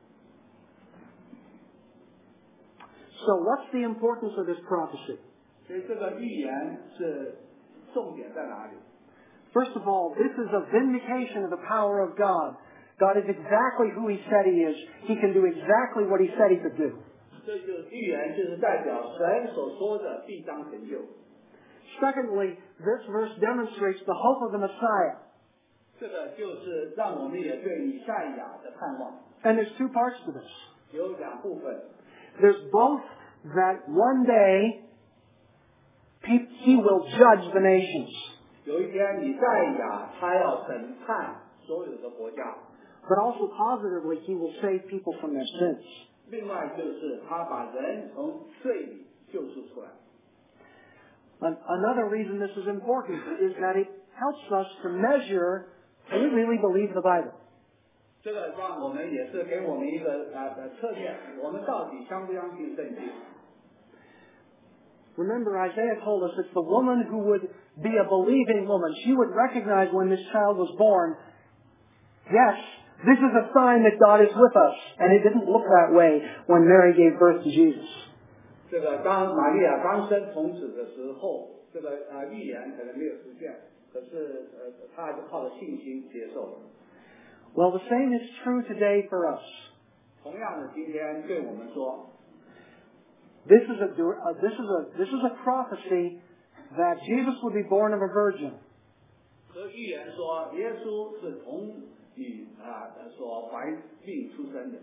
So what's the importance of this prophecy? 所以这个预言是重点在哪里？ First of all, this is a vindication of the power of God. God is exactly who he said he is. He can do exactly what he said he could do. 这就预言就是代表神所说的必当成就。 Secondly, this verse demonstrates the hope of the Messiah. 这个就是让我们也对以赛亚的盼望。 And there's two parts to this. 有两部分。 There's both that one day he will judge the nations. 有一天以赛亚他要审判所有的国家。 But also positively, he will save people from their sins. 另外就是他把人从罪里救赎出来。 Another reason this is important is that it helps us to measure do we really believe the Bible. 这个让我们也是给我们一个呃呃测验，我们到底相不相信圣经？ Remember, Isaiah told us it's the woman who would be a believing woman. She would recognize when this child was born, yes, this is a sign that God is with us. And it didn't look that way when Mary gave birth to Jesus. 这个当玛利亚刚生童子的时候，这个呃预言可能没有实现，可是呃他还是靠着信心接受了。 Well, the same is true today for us. 同样的，今天对我们说， This is a uh, this is a this is a prophecy that Jesus would be born of a virgin. 和预言说耶稣是童女啊、呃、所所怀孕出生的。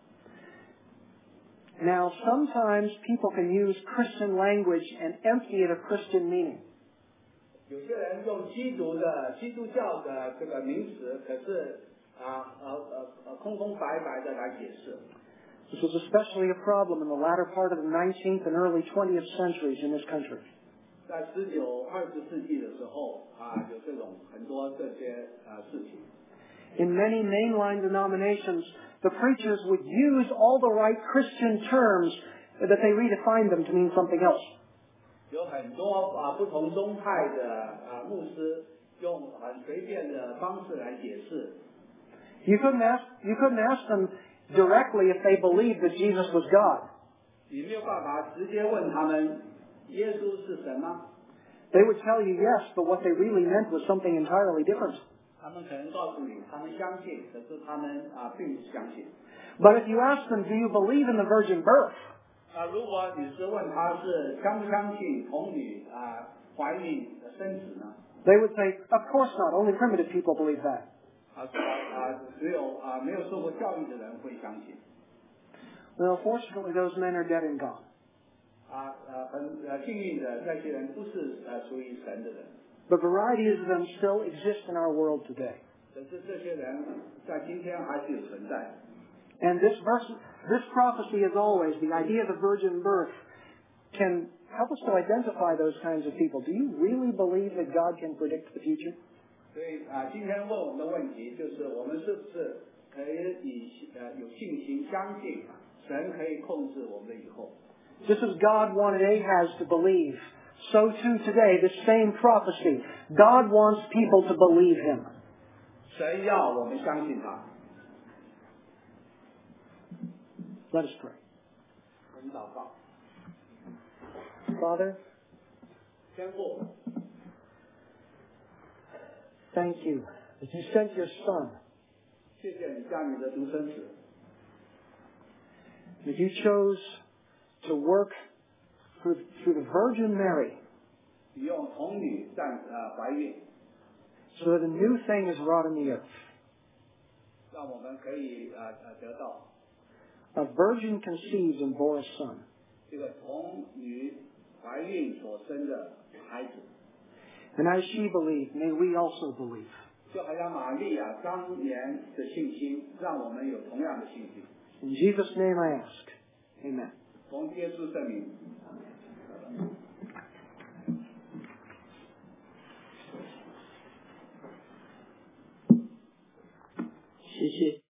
Now, sometimes people can use Christian language and empty it of Christian meaning. 有些人用基督的基督教的这个名词，可是啊呃呃呃空空白白的来解释。 This was especially a problem in the latter part of the nineteenth and early twentieth centuries in this country. 在十九、二十世纪的时候啊，有这种很多这些呃事情。 In many mainline denominations, the preachers would use all the right Christian terms that they redefined them to mean something else. 有很多啊不同宗派的啊牧师用很随便的方式来解释。 You couldn't ask you couldn't ask them directly if they believed that Jesus was God. 你没有办法直接问他们耶稣是神吗？ They would tell you yes, but what they really meant was something entirely different. 他们可能告诉你，他们相信，可是他们啊并不相信。 But if you ask them, do you believe in the virgin birth? 啊，如果你是问他是相不相信童女啊怀孕生子呢？ They would say, of course not. Only primitive people believe that. 啊啊，只有啊没有受过教育的人会相信。 Well, fortunately, those men are dead and gone. 啊呃很呃幸运的那些人不是呃属于神的人。 But varieties of them still exist in our world today. 可是这些人在今天还是有存在。 And this verse, this prophecy, as always, the idea of the virgin birth, can help us to identify those kinds of people. Do you really believe that God can predict the future? 所以啊，今天问我们的问题就是：我们是不是可以以呃有信心相信神可以控制我们的以后？ Just as God wanted Ahaz to believe, so too today, this same prophecy, God wants people to believe Him. 神要我们相信他。 Let us pray. 我们祷告， Father, 天父， thank you that you sent your Son, 谢谢你将你的独生子， that you chose to work through, through the Virgin Mary, 你用童女占呃怀孕， so that a new thing is wrought in the earth. 让我们可以呃呃得到 A virgin conceives and bore a son. 这个童女怀孕所生的孩子。 And as she believed, may we also believe. 就好像玛利亚当年的信心，让我们有同样的信心。 In Jesus' name I ask. Amen. 奉耶稣圣名。 谢谢。